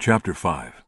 Chapter 5.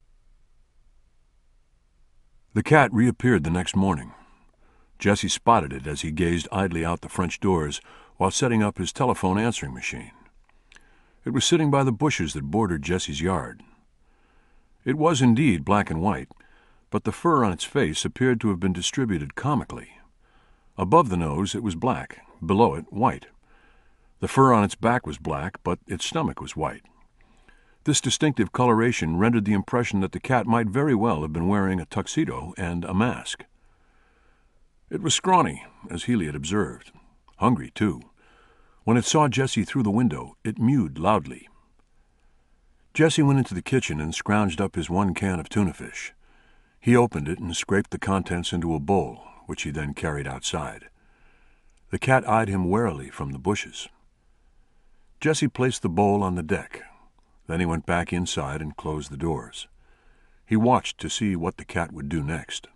The cat reappeared the next morning. Jesse spotted it as he gazed idly out the French doors while setting up his telephone answering machine. It was sitting by the bushes that bordered Jesse's yard. It was indeed black and white, but the fur on its face appeared to have been distributed comically. Above the nose it was black, below it white. The fur on its back was black, but its stomach was white. This distinctive coloration rendered the impression that the cat might very well have been wearing a tuxedo and a mask. It was scrawny, as Healy had observed. Hungry, too. When it saw Jesse through the window, it mewed loudly. Jesse went into the kitchen and scrounged up his 1 can of tuna fish. He opened it and scraped the contents into a bowl, which he then carried outside. The cat eyed him warily from the bushes. Jesse placed the bowl on the deck. Then he went back inside and closed the doors. He watched to see what the cat would do next.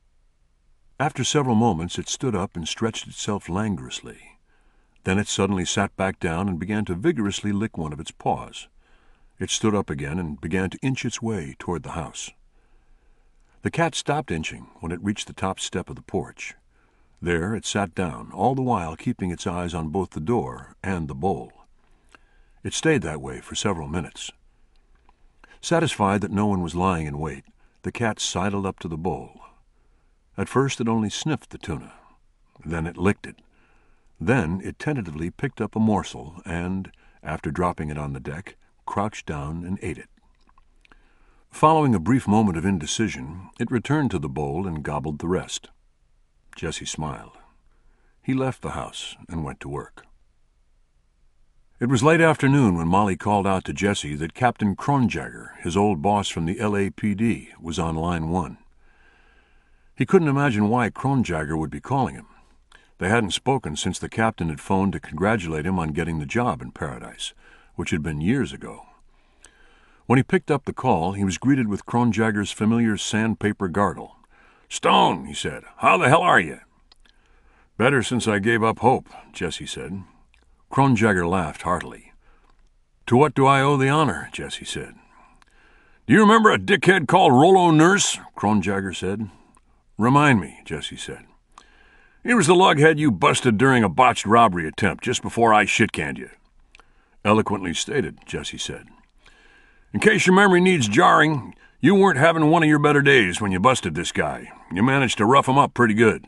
After several moments, it stood up and stretched itself languorously. Then it suddenly sat back down and began to vigorously lick one of its paws. It stood up again and began to inch its way toward the house. The cat stopped inching when it reached the top step of the porch. There it sat down, all the while keeping its eyes on both the door and the bowl. It stayed that way for several minutes. Satisfied that no one was lying in wait, the cat sidled up to the bowl. At first it only sniffed the tuna. Then it licked it. Then it tentatively picked up a morsel and, after dropping it on the deck, crouched down and ate it. Following a brief moment of indecision, it returned to the bowl and gobbled the rest. Jesse smiled. He left the house and went to work. It was late afternoon when Molly called out to Jesse that Captain Kronjager, his old boss from the LAPD, was on line 1. He couldn't imagine why Kronjager would be calling him. They hadn't spoken since the captain had phoned to congratulate him on getting the job in Paradise, which had been years ago. When he picked up the call, he was greeted with Kronjager's familiar sandpaper gargle. "Stone," he said, "how the hell are you?" "Better since I gave up hope," Jesse said. Kronjager laughed heartily. "To what do I owe the honor?" Jesse said. "Do you remember a dickhead called Rollo Nurse?" Kronjager said. "Remind me," Jesse said. "He was the lughead you busted during a botched robbery attempt just before I shit-canned you." "Eloquently stated," Jesse said. "In case your memory needs jarring, you weren't having one of your better days when you busted this guy. You managed to rough him up pretty good."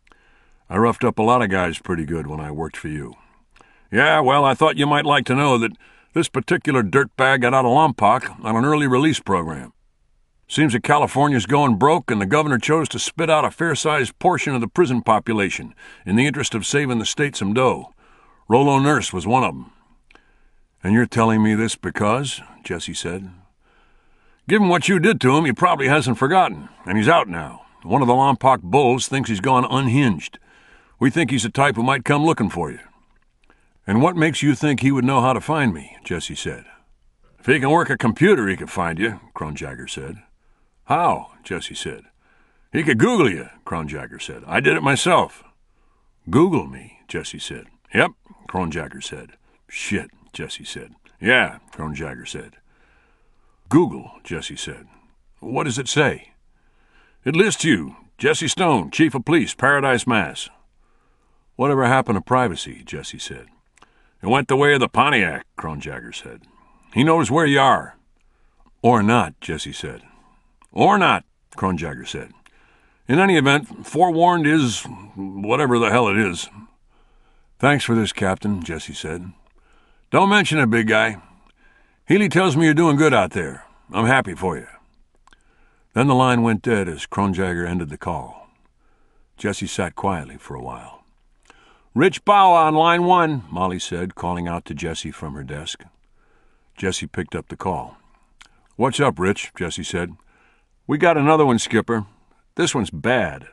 "I roughed up a lot of guys pretty good when I worked for you." "Yeah, well, I thought you might like to know that this particular dirtbag got out of Lompoc on an early release program. Seems that California's going broke, and the governor chose to spit out a fair-sized portion of the prison population in the interest of saving the state some dough. Rollo Nurse was one of them." "And you're telling me this because?" Jesse said. "Given what you did to him, he probably hasn't forgotten, and he's out now. One of the Lompoc bulls thinks he's gone unhinged. We think he's the type who might come looking for you." "And what makes you think he would know how to find me?" Jesse said. "If he can work a computer, he could find you," Kronjager said. "How?" Jesse said. "He could Google you," Kronjager said. "I did it myself." "Google me?" Jesse said. "Yep," Kronjager said. "Shit," Jesse said. "Yeah," Kronjager said. "Google," Jesse said. "What does it say?" "It lists you, Jesse Stone, Chief of Police, Paradise, Mass." "Whatever happened to privacy?" Jesse said. "It went the way of the Pontiac," Kronjager said. "He knows where you are." "Or not," Jesse said. "Or not," Kronjager said. "In any event, forewarned is whatever the hell it is." "Thanks for this, Captain," Jesse said. "Don't mention it, big guy. Healy tells me you're doing good out there. I'm happy for you." Then the line went dead as Kronjager ended the call. Jesse sat quietly for a while. "Rich Bawa on line 1, Molly said, calling out to Jesse from her desk. Jesse picked up the call. "What's up, Rich?" Jesse said. "We got another one, Skipper. This one's bad."